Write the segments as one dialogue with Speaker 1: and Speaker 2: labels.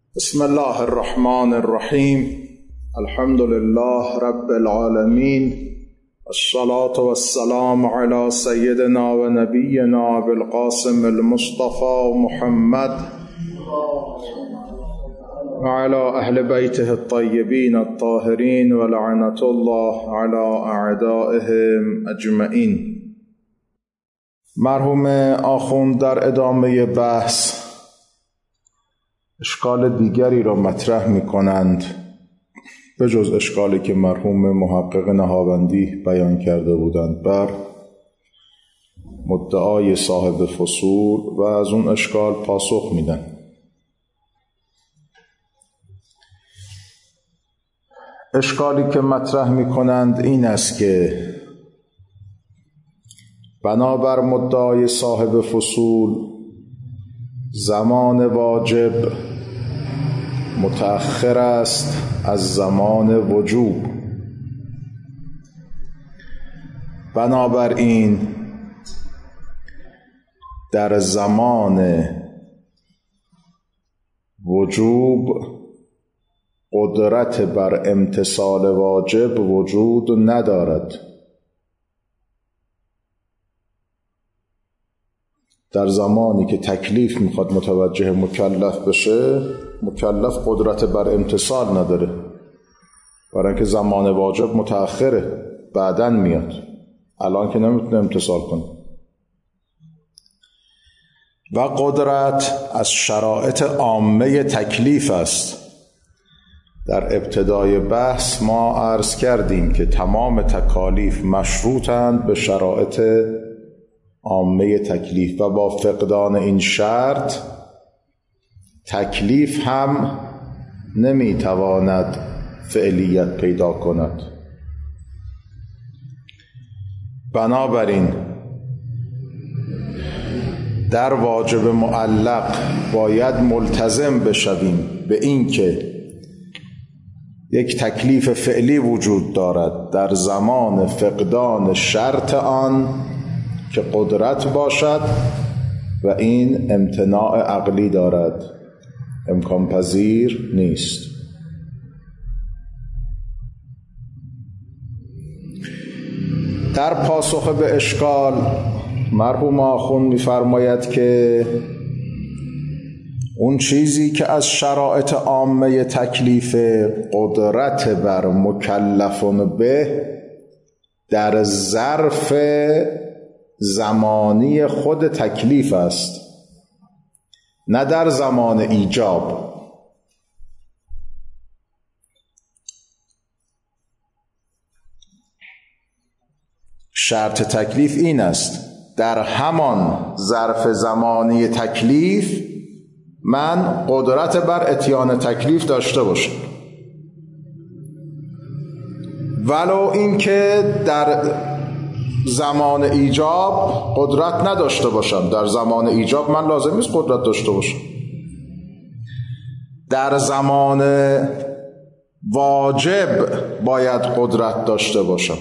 Speaker 1: بسم الله الرحمن الرحیم. الحمد لله رب العالمین، الصلاة والسلام علی سیدنا و نبینا بالقاسم المصطفى محمد و علی اهل بیته الطیبین الطاهرین و لعنة الله علی اعدائهم اجمعین. مرحوم آخوند در ادامه بحث اشکال دیگری را مطرح می کنند به جز اشکالی که مرحوم محقق نهاوندی بیان کرده بودند بر مدعای صاحب فصول و از اون اشکال پاسخ میدن. اشکالی که مطرح می کنند این است که بنابر مدعای صاحب فصول زمان واجب متأخر است از زمان وجوب، بنابراین در زمان وجوب قدرت بر امتثال واجب وجود ندارد. در زمانی که تکلیف میخواد متوجه مکلف بشه، مکلف قدرت بر امتثال نداره، برای اینکه زمان واجب متأخره، بعداً میاد، الان که نمیتونه امتثال کنه. و قدرت از شرایط عامه تکلیف است. در ابتدای بحث ما عرض کردیم که تمام تکالیف مشروطند به شرایط عامه تکلیف و با فقدان این شرط تکلیف هم نمیتواند فعلیت پیدا کند. بنابراین در واجب معلق باید ملتزم بشویم به این که یک تکلیف فعلی وجود دارد در زمان فقدان شرط آن که قدرت باشد و این امتناع عقلی دارد، امکان پذیر نیست. در پاسخ به اشکال مرحوم آخوند می‌فرماید که اون چیزی که از شرایط عامه تکلیف قدرت بر مکلفون به در ظرف زمانی خود تکلیف است، نه در زمان ایجاب. شرط تکلیف این است در همان ظرف زمانی تکلیف من قدرت بر اتیان تکلیف داشته باشم، ولو اینکه در زمان ایجاب قدرت نداشته باشم. در زمان ایجاب من لازم نیست قدرت داشته باشم، در زمان واجب باید قدرت داشته باشم.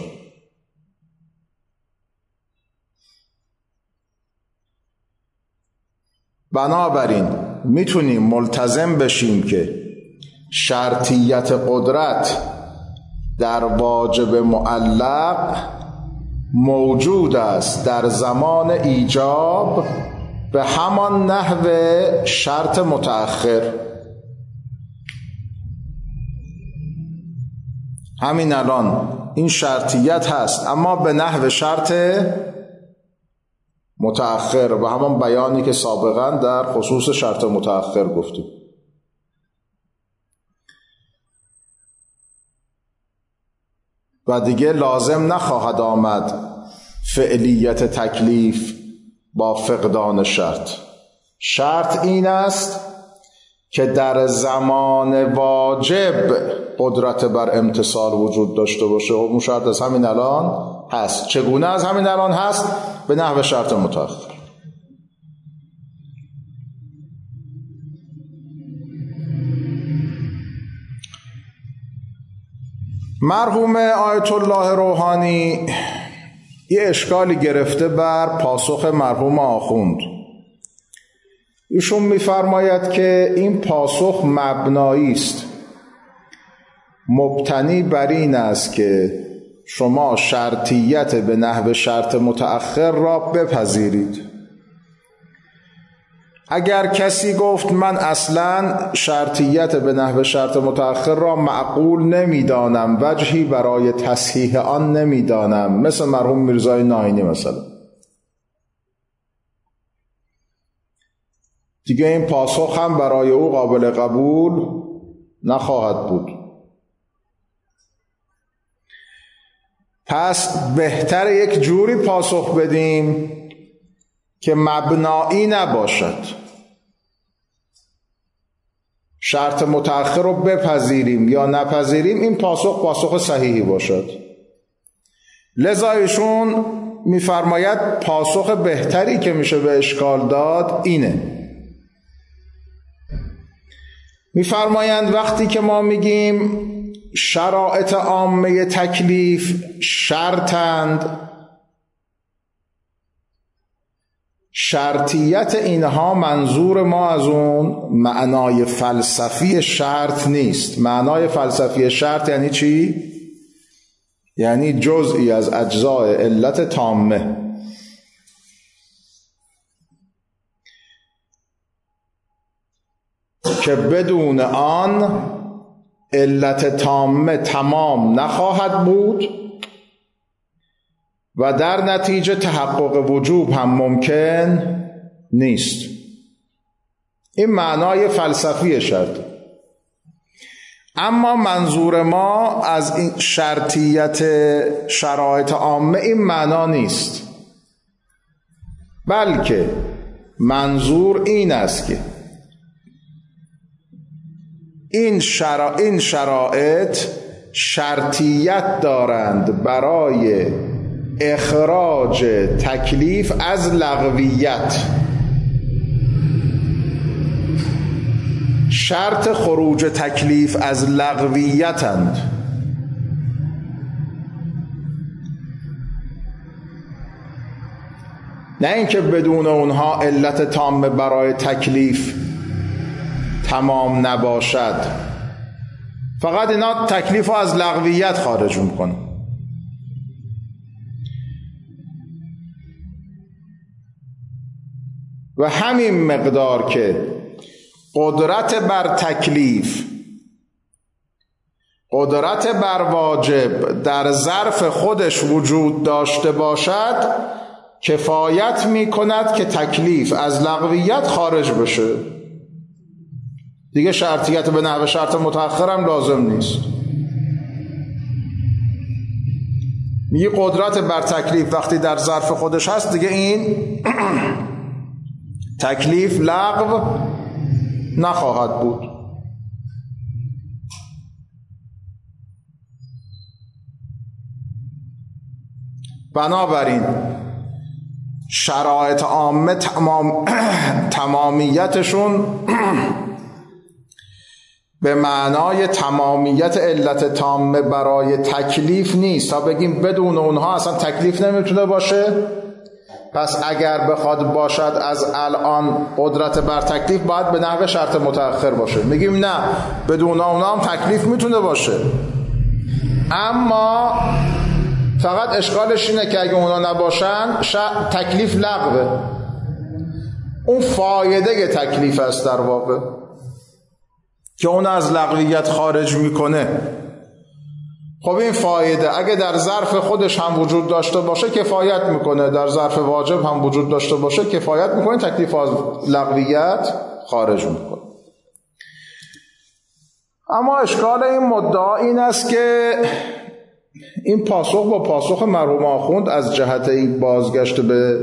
Speaker 1: بنابراین میتونیم ملتزم بشیم که شرطیت قدرت در واجب معلق موجود است در زمان ایجاب به همان نحو شرط متأخر. همین الان این شرطیت هست، اما به نحو شرط متأخر و همان بیانی که سابقا در خصوص شرط متأخر گفتیم. و دیگه لازم نخواهد آمد فعلیت تکلیف با فقدان شرط. شرط این است که در زمان واجب قدرت بر امتثال وجود داشته باشه. اون شرط از همین الان هست. چگونه از همین الان هست؟ به نحو شرط متأخر. مرحوم آیت الله روحانی یه اشکالی گرفته بر پاسخ مرحوم آخوند ایشون می‌فرماید که این پاسخ مبنایی است، مبتنی بر این است که شما شرطیت به نحو شرط متأخر را بپذیرید. اگر کسی گفت من اصلا شرطیت به نحو شرط متأخر را معقول نمیدانم، وجهی برای تصحیح آن نمیدانم، مثل مرحوم میرزای ناینی مثلا، دیگه این پاسخ هم برای او قابل قبول نخواهد بود. پس بهتر یک جوری پاسخ بدیم که مبنایی نباشد، شرط متأخر رو بپذیریم یا نپذیریم، این پاسخ صحیحی باشد. لذا ایشون میفرماید پاسخ بهتری که میشه به اشکال داد اینه. میفرمایند وقتی که ما میگیم شرایط عامه تکلیف شرطند، شرطیت اینها منظور ما از اون معنای فلسفی شرط نیست. معنای فلسفی شرط یعنی چی؟ یعنی جزئی از اجزای علت تامه. که بدون آن علت تامه تمام نخواهد بود و در نتیجه تحقق وجوب هم ممکن نیست. این معنای فلسفی شرط. اما منظور ما از این شرطیت شرایط عامه این معنا نیست، بلکه منظور این است که این شرایط شرطیت دارند برای اخراج تکلیف از لغویت. شرط خروج تکلیف از لغویتند. نه اینکه بدون اونها علت تامه برای تکلیف تمام نباشد، فقط اینا تکلیف رو از لغویت خارج میکنه. و همین مقدار که قدرت بر تکلیف، قدرت بر واجب در ظرف خودش وجود داشته باشد، کفایت میکند که تکلیف از لغویت خارج بشه. دیگه شرطیت به نحو شرط متأخر هم لازم نیست. میگه قدرت بر تکلیف وقتی در ظرف خودش هست، دیگه این تکلیف لغو نخواهد بود. بنابراین شرایط عامه تمامیتشون به معنای تمامیت علت تامه برای تکلیف نیست، تا بگیم بدون اونها اصلا تکلیف نمیتونه باشه. پس اگر بخواد باشد از الان قدرت بر تکلیف باید به نحو شرط متأخر باشه. میگیم نه، بدون اونها هم تکلیف میتونه باشه، اما فقط اشکالش اینه که اگه اونا نباشن تکلیف لغوه. اون فایده تکلیف است در واقع که اون از لغویت خارج میکنه. خب این فایده اگه در ظرف خودش هم وجود داشته باشه کفایت میکنه، در ظرف واجب هم وجود داشته باشه کفایت میکنه، تکلیف از لغویت خارج میکنه. اما اشکال این مدعا این است که این پاسخ با پاسخ مرحوم آخوند از جهت این بازگشت به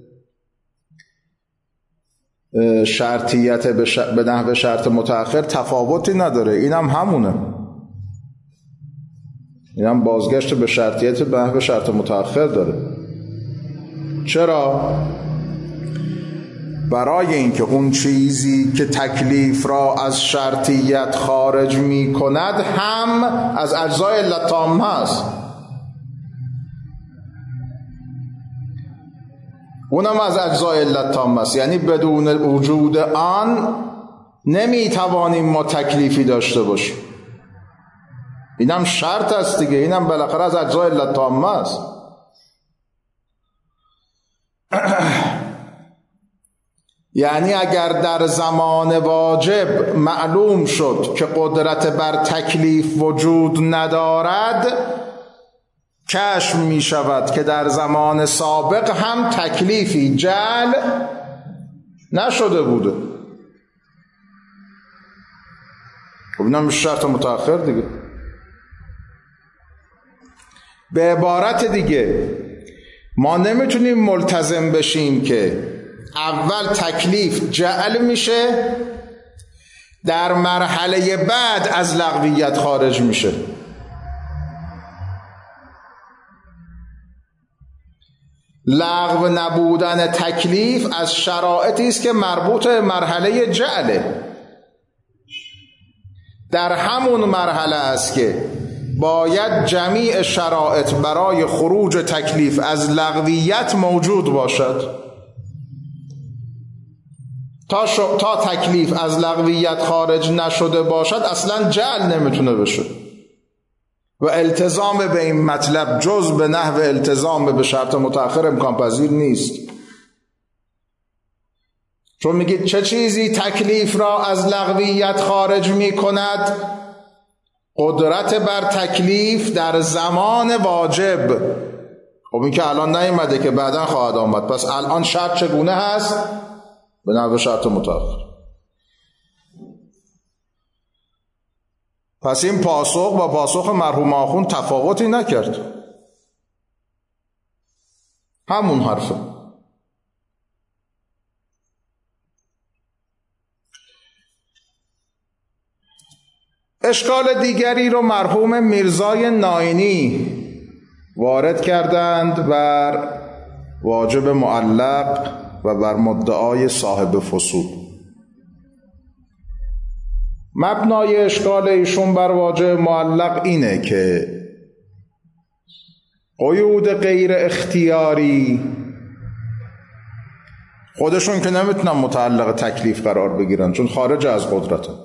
Speaker 1: شرطیت به نحو شرط متأخر تفاوتی نداره. اینم همونه، اینم بازگشت به شرطیت به نحو شرط متأخر داره. چرا؟ برای اینکه اون چیزی که تکلیف را از شرطیت خارج می کند هم از اجزای علت تامه است. اونم از اجزای علت تامه است، یعنی بدون وجود آن نمیتوانیم ما تکلیفی داشته باشیم. اینم شرط است دیگه، اینم بالاخره از اجزای علت تامه است. یعنی اگر در زمان واجب معلوم شد که قدرت بر تکلیف وجود ندارد، کشف می شود که در زمان سابق هم تکلیفی جعل نشده بوده. خب اینم شرط متأخر دیگه. به عبارت دیگه ما نمیتونیم ملتزم بشیم که اول تکلیف جعل میشه، در مرحله بعد از لغویت خارج میشه. لغو نبودن تکلیف از شرایطی است که مربوط به مرحله جعله. در همون مرحله است که باید جمیع شرایط برای خروج تکلیف از لغویت موجود باشد. تا تکلیف از لغویت خارج نشده باشد اصلا جعل نمیتونه بشه و التزام به این مطلب جز به نحو التزام به شرط متأخر امکان پذیر نیست. چون میگید چه چیزی تکلیف را از لغویت خارج میکند؟ قدرت بر تکلیف در زمان واجب. خب این که الان نیامده که بعدا خواهد آمد، پس الان شرط چگونه هست؟ به نحو شرط متأخر. پس این پاسخ با پاسخ مرحوم آخوند تفاوتی نکرد، همون حرفه. اشکال دیگری رو مرحوم میرزای ناینی وارد کردند بر واجب معلق و بر مدعای صاحب فصول. مبنای اشکال ایشون بر واجب معلق اینه که قیود غیر اختیاری خودشون که نمیتونن متعلق تکلیف قرار بگیرن چون خارج از قدرتن.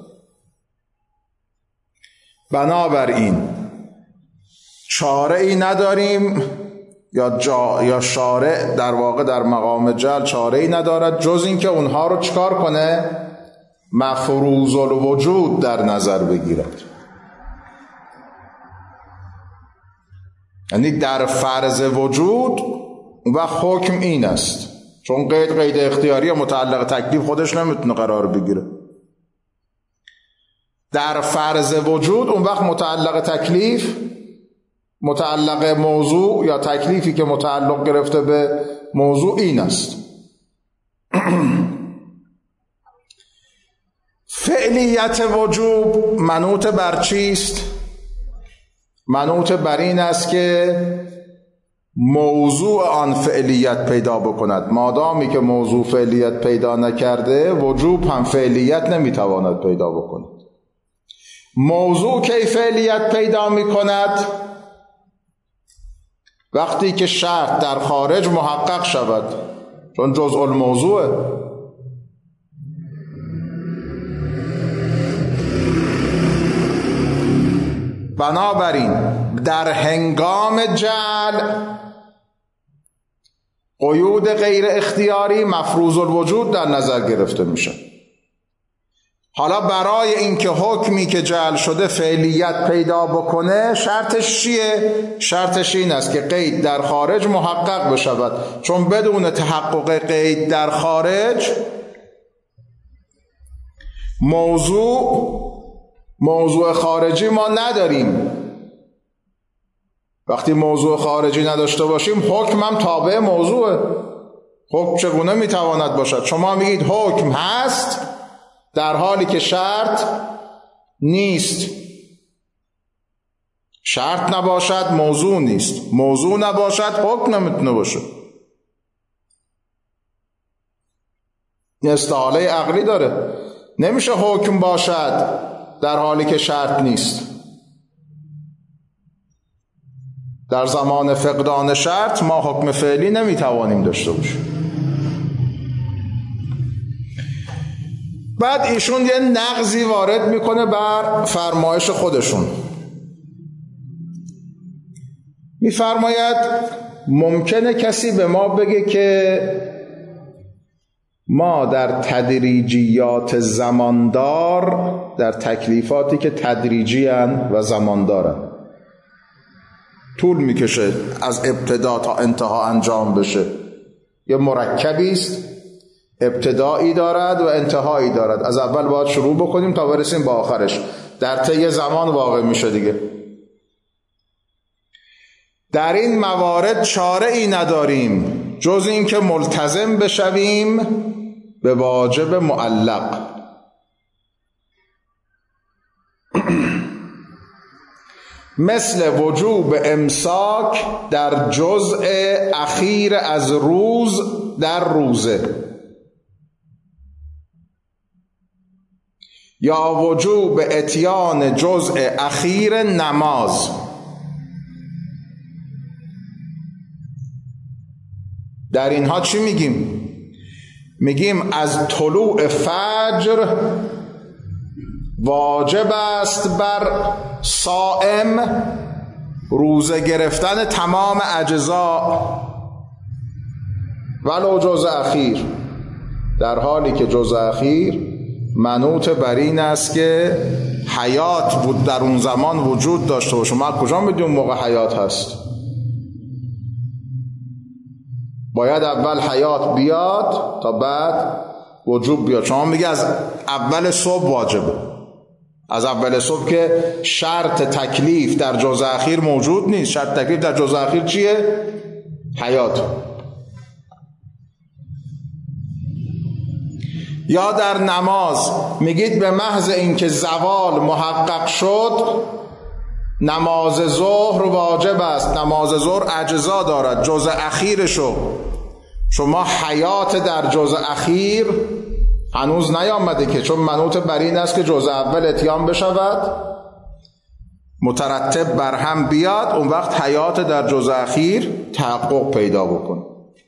Speaker 1: بنابراین چاره ای نداریم یا شارع در واقع در مقام جعل چاره ای ندارد جز این که اونها رو چکار کنه؟ مفروض الوجود در نظر بگیرد. یعنی در فرض وجود و حکم این است، چون قید اختیاری متعلق تکلیف خودش نمیتونه قرار بگیره. در فرض وجود اون وقت متعلق تکلیف، متعلق موضوع یا تکلیفی که متعلق گرفته به موضوع این است. فعلیت وجوب منوط بر چیست؟ منوط بر این است که موضوع آن فعلیت پیدا بکند. مادامی که موضوع فعلیت پیدا نکرده، وجوب هم فعلیت نمیتواند پیدا بکند. موضوع کی فعلیت پیدا میکند؟ وقتی که شرط در خارج محقق شود، چون جزء الموضوعه. بنابراین در هنگام جعل قیود غیر اختیاری مفروض الوجود در نظر گرفته میشه. حالا برای اینکه حکمی که جعل شده فعلیت پیدا بکنه شرطش چیه؟ شرطش این است که قید در خارج محقق بشود، چون بدون تحقق قید در خارج موضوع خارجی ما نداریم. وقتی موضوع خارجی نداشته باشیم حکم هم تابع موضوعه. حکم چگونه میتواند باشد؟ شما میگید حکم هست در حالی که شرط نیست. شرط نباشد موضوع نیست، موضوع نباشد حکم نمیتونه باشه. این استحاله عقلی داره. نمیشه حکم باشد در حالی که شرط نیست. در زمان فقدان شرط ما حکم فعلی نمیتوانیم داشته باشیم. بعد ایشون یه نقضی وارد میکنه بر فرمایش خودشون. میفرماید ممکنه کسی به ما بگه که ما در تدریجیات زماندار، در تکلیفاتی که تدریجی هن و زماندارن، طول میکشه از ابتدا تا انتها انجام بشه، یه مرکبی است، ابتدایی دارد و انتهایی دارد. از اول باید شروع بکنیم تا برسیم به آخرش، در طی زمان واقع میشه دیگه. در این موارد چاره ای نداریم جز این که ملتزم بشویم به واجب معلق. مثل وجوب امساک در جزء اخیر از روز در روزه، یا وجوب اتیان جزء اخیر نماز. در اینها چی میگیم؟ میگیم از طلوع فجر واجب است بر صائم روزه گرفتن تمام اجزا ولو جزء اخیر، در حالی که جزء اخیر منوط بر این است که حیات بود در اون زمان وجود داشته باشه. ما کجا میدونیم موقع حیات هست؟ باید اول حیات بیاد تا بعد وجوب بیاد. شما میگه از اول صبح واجبه، از اول صبح که شرط تکلیف در جزء اخیر موجود نیست. شرط تکلیف در جزء اخیر چیه؟ حیات. یا در نماز میگید به محض اینکه زوال محقق شد نماز ظهر واجب است. نماز ظهر اجزا دارد، جزء اخیرشو شما حیات در جزء اخیر هنوز نیامده که، چون منوط بر این است که جزء اول اتیان بشود مترتب بر هم بیاد، اون وقت حیات در جزء اخیر تحقق پیدا بکن.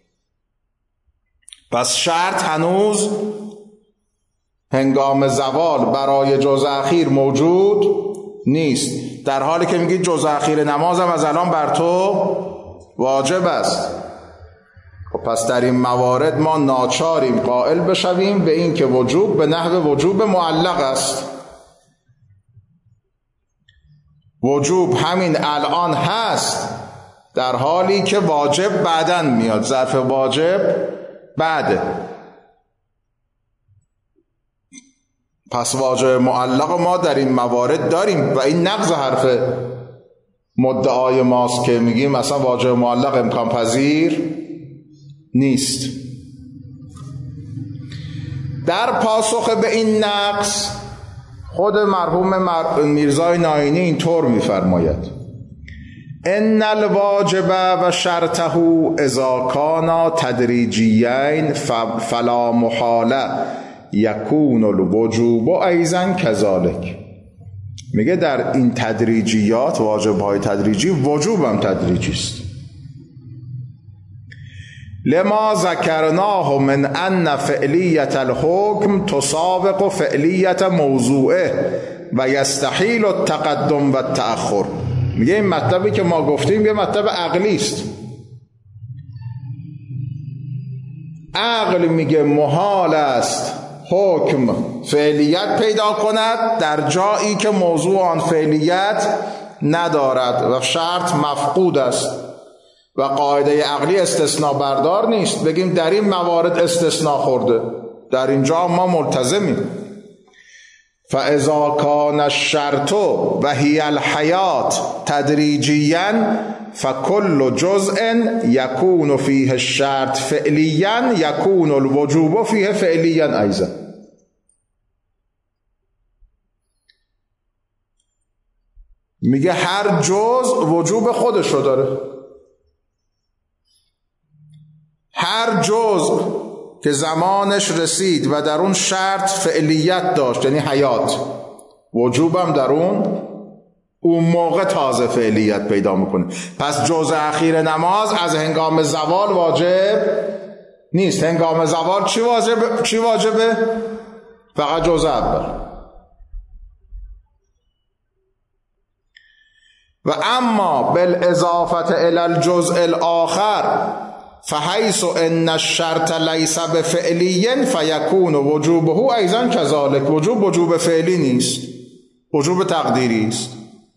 Speaker 1: پس شرط هنوز هنگام زوال برای جزء اخیر موجود نیست، در حالی که میگید جزء اخیر نمازم از الان بر تو واجب است. پس در این موارد ما ناچاریم قائل بشویم به این که وجوب به نحو وجوب معلق است. وجوب همین الان هست، در حالی که واجب بعداً میاد. ظرف واجب بعده. پس واجب معلق ما در این موارد داریم و این نقض حرف مدعای ماست که میگیم مثلا واجب معلق امکان پذیر نیست. در پاسخ به این نقص خود مرحوم میرزای ناینی اینطور میفرماید: ان الواجب و شرطه اذا کانا تدریجیین فلا محاله یکون الوجوب ایضا کذالک. میگه در این تدریجیات، واجب‌های تدریجی، وجوب هم تدریجی است. لما ذکرناه من ان فعلیت الحکم تسابق فعلیت موضوعه و یستحیل التقدم و التأخر. میگه این مطلبی که ما گفتیم یه مطلب عقلی است. عقل میگه محال است حکم فعلیت پیدا کند در جایی که موضوع آن فعلیت ندارد و شرط مفقود است و قاعده عقلی استثناء بردار نیست. بگیم در این موارد استثناء خورده، در اینجا ما ملتزمیم. فاذا کان الشرط و هی الحیات تدریجیا فکل جزء یکون فیه الشرط فعلیا یکون الوجوب فیه فعلیا ایضا. میگه هر جزء وجوب خودش رو داره. هر جزء که زمانش رسید و در اون شرط فعلیت داشت، یعنی حیات، وجوبم در اون موقع تازه فعلیت پیدا میکنه. پس جزء اخیر نماز از هنگام زوال واجب نیست. هنگام زوال چی واجبه؟ فقط جزء اول. و اما بالاضافه الى الجزء الاخر فحیث ان الشرط لیس بفعلی فیکون وجوبه ایضا کذالک. وجوب فعلی نیست، وجوب تقدیری است.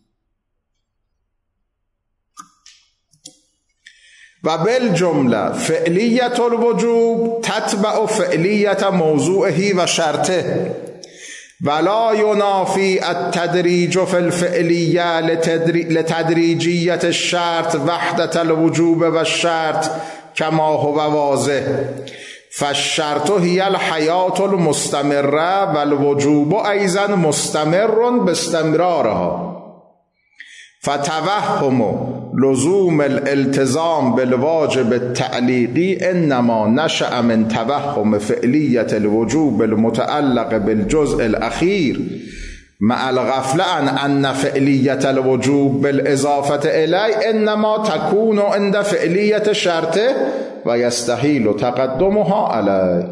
Speaker 1: و بالجمله فعلیت الوجوب تتبع فعلیت موضوعه و شرطه ولا ینافی التدریج فی الفعلیه لتدریجیت الشرط وحدت الوجوب و الشرط کما هو واضح. فالشرط هی الحیات المستمره و الوجوب ایضا مستمر باستمرارها. فتوهم لزوم الالتزام بالواجب التعلیقی انما نشأ من توهم فعلیت الوجوب المتعلق بالجزء الاخیر مع الغفله عن ان فعلیت الوجوب بالاضافه الی انما تكون عند فعلیت شرطه و یستحیل تقدمها علی.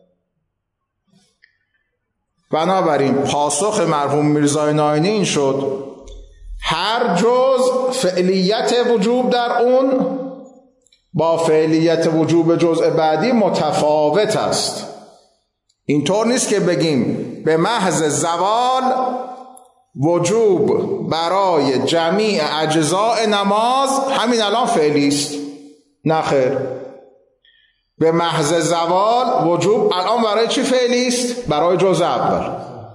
Speaker 1: بنابراین پاسخ مرحوم میرزای ناینی این شد هر جزء فعلیت وجوب در اون با فعلیت وجوب جزء بعدی متفاوت است. اینطور نیست که بگیم به محض زوال وجوب برای جمیع اجزاء نماز همین الان فعلی است. نه خیر، به محض زوال وجوب الان برای چی فعلی است؟ برای جزء اول.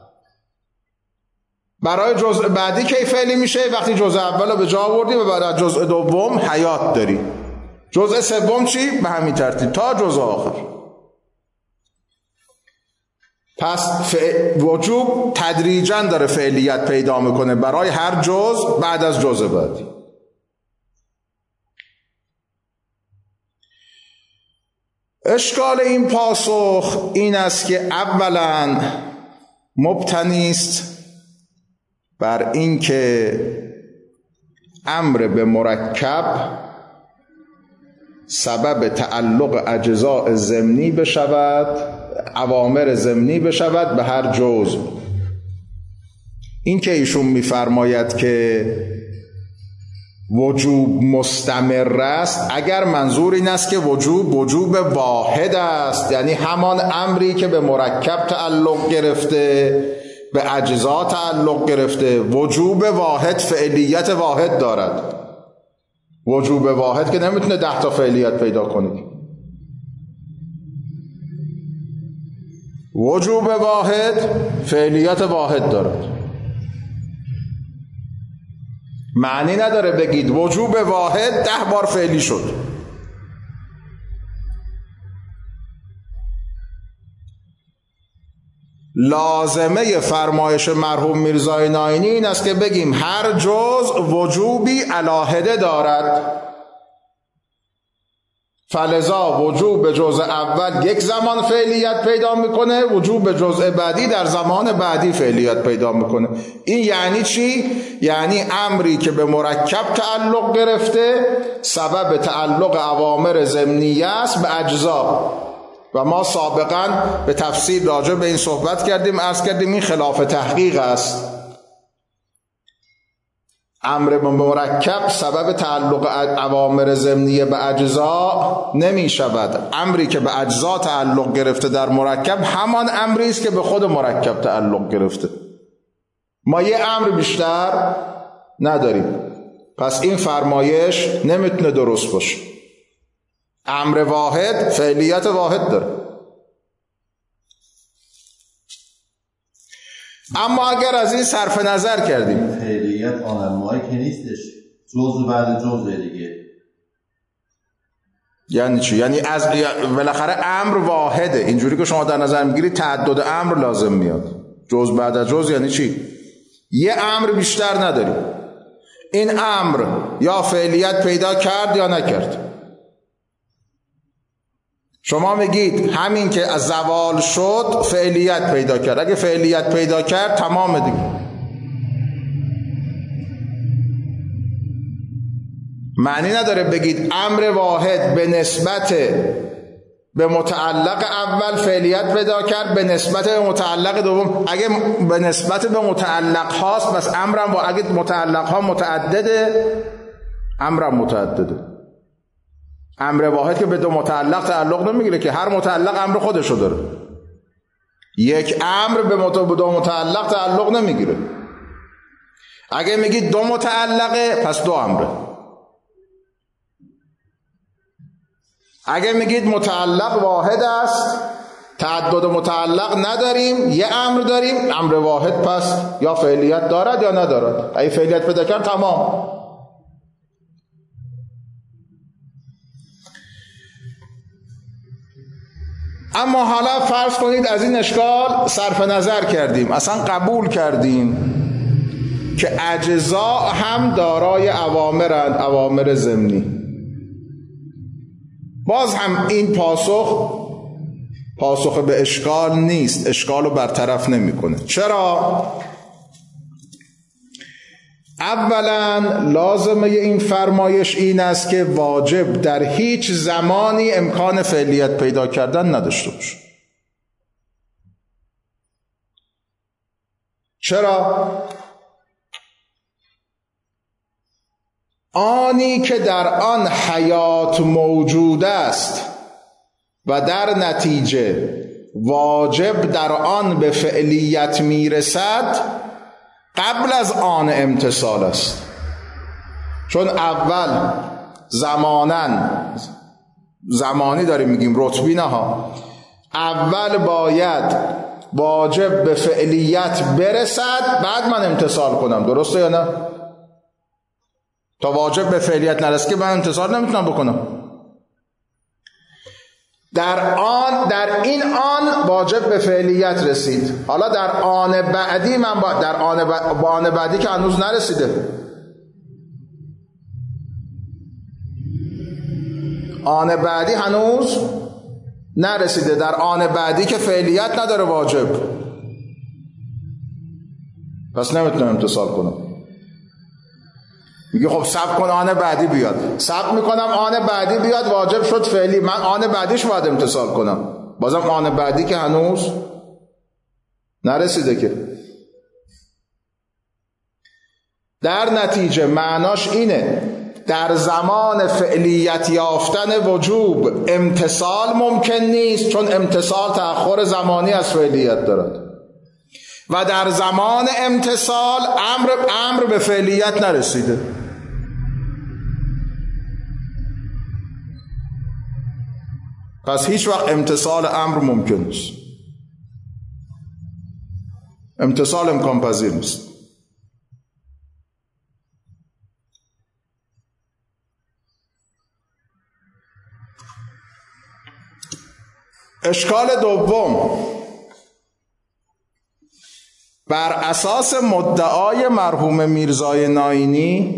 Speaker 1: برای جزء بعدی کی فعلی میشه؟ وقتی جزء اول رو به جا آوردی و بعد از جزء دوم حیات داری. جزء سوم چی؟ به همین ترتیب تا جزء آخر. پس وجوب تدریجاً داره فعلیت پیدا میکنه برای هر جزء بعد از جزء بعدی. اشکال این پاسخ این است که اولاً مبتنی است بر اینکه امر به مرکب سبب تعلق اجزاء ضمنی بشود، اوامر ضمنی بشود به هر جزء. این که ایشون میفرماید که وجوب مستمر است، اگر منظور این است که وجوب واحد است، یعنی همان امری که به مرکب تعلق گرفته به اجزا تعلق گرفته، وجوب واحد فعلیت واحد دارد. وجوب واحد که نمیتونه 10 تا فعلیت پیدا کنه. وجوب واحد فعلیت واحد دارد. معنی نداره بگید وجوب واحد 10 بار فعلی شد. لازمه فرمایش مرحوم میرزای ناینی این است که بگیم هر جزء وجوبی علاهده دارد. فلذا وجوب جزء اول یک زمان فعلیت پیدا میکنه، وجوب جزء بعدی در زمان بعدی فعلیت پیدا میکنه. این یعنی چی؟ یعنی امری که به مرکب تعلق گرفته سبب تعلق اوامر ضمنیه است به اجزا. و ما سابقا به تفصیل راجع به این صحبت کردیم، عرض کردیم این خلاف تحقیق است. امر به مرکب سبب تعلق اوامر ضمنیه به اجزا نمی شود. امری که به اجزا تعلق گرفته در مرکب همان امری است که به خود مرکب تعلق گرفته. ما یه امر بیشتر نداریم، پس این فرمایش نمیتونه درست باشه. امر واحد فعلیت واحد داره. اما اگر از این صرف نظر کردیم
Speaker 2: فعلیت آنمایی که نیستش، جزء بعد جزء دیگه.
Speaker 1: یعنی چی؟ یعنی از بالاخره امر واحده. اینجوری که شما در نظر میگیرید تعدد امر لازم میاد. جزء بعد از جزء یعنی چی؟ یه امر بیشتر نداریم. این امر یا فعلیت پیدا کرد یا نکرد. شما میگید همین که از زوال شد فعلیت پیدا کرد. اگه فعلیت پیدا کرد تمام دیگه. معنی نداره بگید امر واحد به نسبت به متعلق اول فعلیت پیدا کرد به نسبت به متعلق دوم. اگه به نسبت به متعلق هاست بس امرم، و اگه متعلق ها متعدده امرم متعدده. امر واحد که به دو متعلق تعلق نمیگیره که، هر متعلق امر خودشو داره. یک امر به دو متعلق تعلق نمیگیره. اگه میگید دو متعلقه پس دو امره. اگه میگید متعلق واحد است، تعدد متعلق نداریم، یه امر داریم، امر واحد پس یا فعلیت دارد یا ندارد. اگه فعلیت پیدا کرد تمام. اما حالا فرض کنید از این اشکال صرف نظر کردیم، اصلا قبول کردیم که اجزا هم دارای اوامرند، اوامر ضمنی. باز هم این پاسخ به اشکال نیست، اشکال رو برطرف نمیکنه. چرا؟ اولا لازمه این فرمایش این است که واجب در هیچ زمانی امکان فعلیت پیدا کردن نداشته باشه. چرا؟ آنی که در آن حیات موجود است و در نتیجه واجب در آن به فعلیت میرسد قبل از آن امتثال است. چون اول زمانی داریم میگیم، رتبی نه ها. اول باید واجب به فعلیت برسد بعد من امتثال کنم. درسته یا نه؟ تا واجب به فعلیت نرسه که من امتثال نمیتونم بکنم. در این آن واجب به فعلیت رسید. حالا در آن بعدی من در آن بعدی که هنوز نرسیده، آن بعدی هنوز نرسیده، در آن بعدی که فعلیت نداره واجب، پس نمیتونم امتثال کنم. میگه خب صبر کن آن بعدی بیاد. صبر میکنم آن بعدی بیاد، واجب شد فعلی، من آن بعدیش باید امتثال کنم. بازم آن بعدی که هنوز نرسیده که. در نتیجه معناش اینه در زمان فعلیت یافتن وجوب امتثال ممکن نیست، چون امتثال تأخر زمانی از فعلیت دارد، و در زمان امتثال امر به فعلیت نرسیده. پس هیچ وقت امتثال امر ممکن نیست، امتثال امکان پذیر نیست. اشکال دوم، بر اساس مدعای مرحوم میرزای ناینی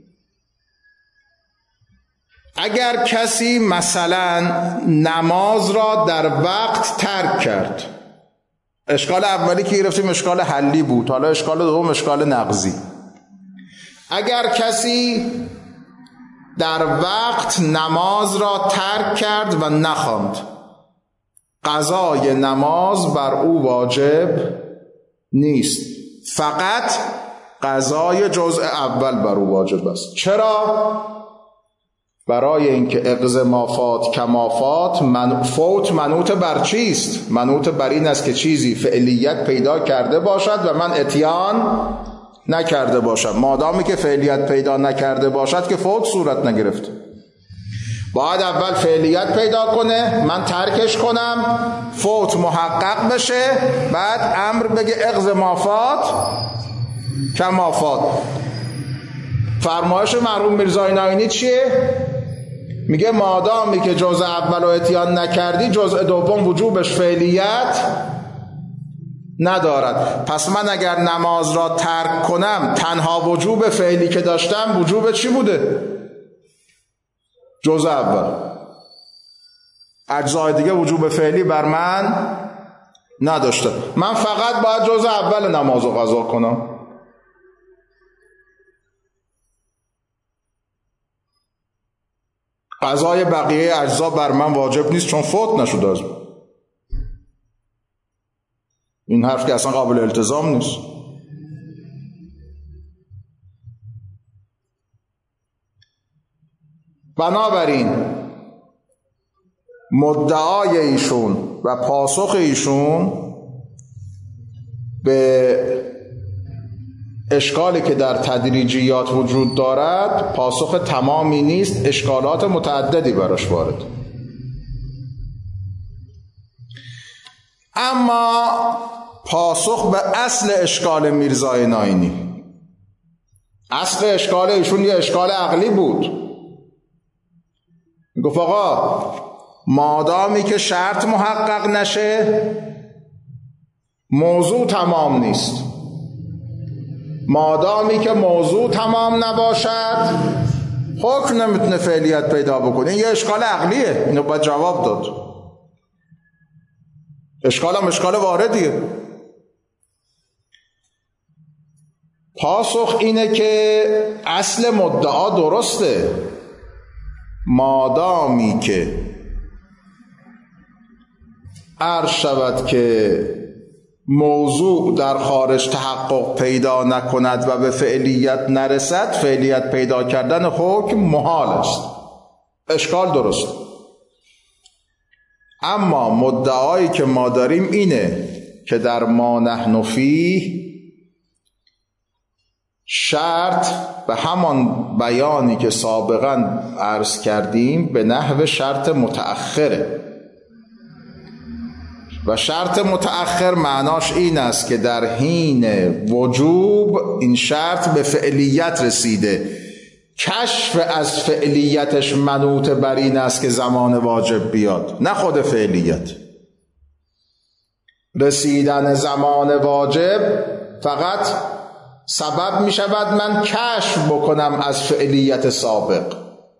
Speaker 1: اگر کسی مثلا نماز را در وقت ترک کرد، اشکال اولی که گرفتیم اشکال حلی بود، حالا اشکال دوم اشکال نقضی. اگر کسی در وقت نماز را ترک کرد و نخواند، قضای نماز بر او واجب نیست، فقط قضای جزء اول بر او واجب است. چرا؟ برای اینکه اقض ما فات کما فات، فوت منوط بر چیست؟ منوط بر این است که چیزی فعلیت پیدا کرده باشد و من اتیان نکرده باشم. مادامی که فعلیت پیدا نکرده باشد که فوت صورت نگرفت. باید اول فعلیت پیدا کنه، من ترکش کنم، فوت محقق بشه، بعد امر بگه اقض ما فات کما فات. فرمایش مرحوم میرزای ناینی چیه؟ میگه مادامی که جزء اول رو اتیان نکردی، جزء دوم وجوبش فعلیت ندارد. پس من اگر نماز را ترک کنم، تنها وجوب فعلی که داشتم وجوب چی بوده؟ جزء اول. اجزای دیگه وجوب فعلی بر من نداشته، من فقط باید جزء اول نماز رو قضا کنم. قضای بقیه اجزا بر من واجب نیست چون فوت نشده از من. این حرف که اصلا قابل التزام نیست. بنابراین مدعای ایشون و پاسخ ایشون به اشکالی که در تدریجیات وجود دارد پاسخ تمامی نیست، اشکالات متعددی براش وارد. اما پاسخ به اصل اشکال میرزای ناینی، اصل اشکال ایشون یه اشکال عقلی بود. گفت آقا مادامی که شرط محقق نشه موضوع تمام نیست، مادامی که موضوع تمام نباشد حکم نمیتونه فعلیت پیدا بکنه. این یه اشکال عقلیه، اینو باید جواب داد. اشکال هم اشکال واردیه. پاسخ اینه که اصل مدعا درسته، مادامی که عرض شود که موضوع در خارج تحقق پیدا نکند و به فعلیت نرسد، فعلیت پیدا کردن حکم محال است. اشکال درست. اما مدعایی که ما داریم اینه که در ما نحن فیه شرط به همان بیانی که سابقا عرض کردیم به نحو شرط متأخره و شرط متأخر معناش این است که در حین وجوب این شرط به فعلیت رسیده، کشف از فعلیتش منوط بر این است که زمان واجب بیاد، نه خود فعلیت. رسیدن زمان واجب فقط سبب می شود من کشف بکنم از فعلیت سابق،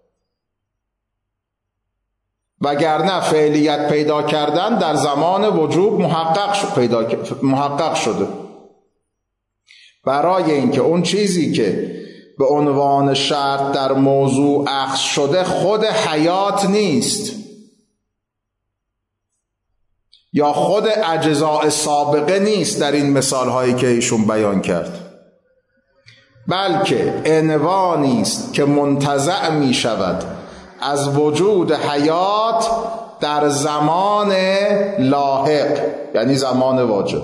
Speaker 1: وگرنه فعلیت پیدا کردن در زمان وجوب محقق شده. برای اینکه اون چیزی که به عنوان شرط در موضوع اخذ شده خود حیات نیست یا خود اجزاء سابقه نیست در این مثال هایی که ایشون بیان کرد، بلکه عنوانی است که منتزع می شود از وجود حیات در زمان لاحق، یعنی زمان واجب،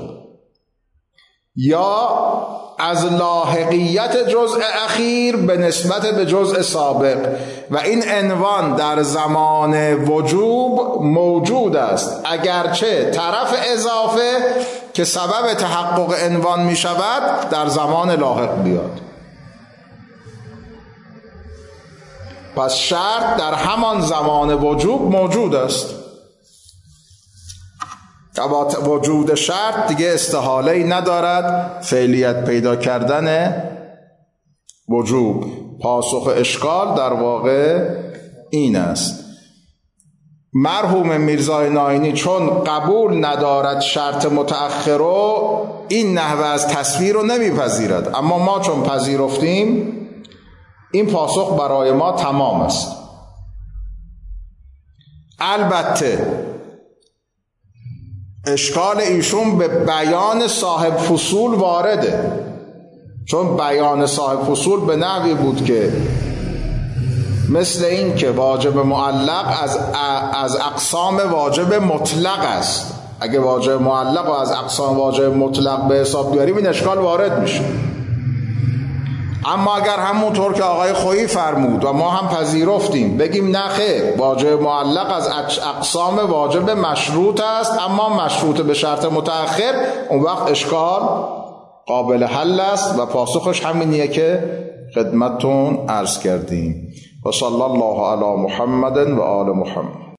Speaker 1: یا از لاحقیت جزء اخیر به نسبت به جزء سابق، و این عنوان در زمان وجوب موجود است، اگرچه طرف اضافه که سبب تحقق عنوان می شود در زمان لاحق بیاد. پس شرط در همان زمان وجوب موجود است. با وجود شرط دیگه استحاله‌ای ندارد فعلیت پیدا کردن وجوب. پاسخ اشکال در واقع این است. مرحوم میرزای ناینی چون قبول ندارد شرط متأخر رو، این نحوه از تصویر رو نمیپذیرد، اما ما چون پذیرفتیم این پاسخ برای ما تمام است. البته اشکال ایشون به بیان صاحب فصول وارده، چون بیان صاحب فصول به نحوی بود که مثل این که واجب معلق از اقسام واجب مطلق است. اگه واجب معلق و از اقسام واجب مطلق به حساب بیاریم این اشکال وارد میشه. اما اگر همونطور که آقای خویی فرمود و ما هم پذیرفتیم بگیم نخیر، واجب معلق از اقسام واجب مشروط است اما مشروط به شرط متأخر، اون وقت اشکال قابل حل است و پاسخش همینیه که خدمتتون عرض کردیم. و صلی الله علی محمد و آل محمد.